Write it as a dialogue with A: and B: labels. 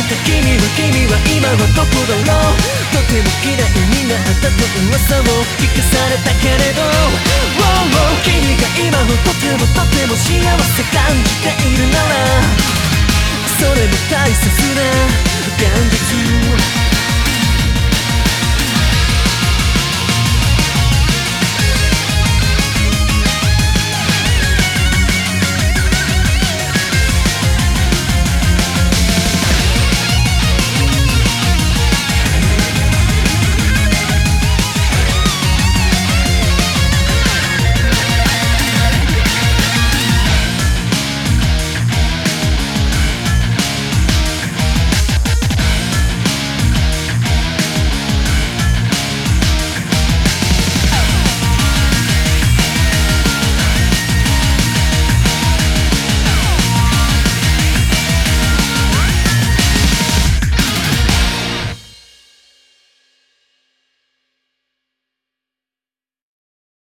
A: 君は今はどこだろう。とても嫌いになったと噂を聞かされたけれど、君が今もとても幸せ感じているなら、それも大切な現実。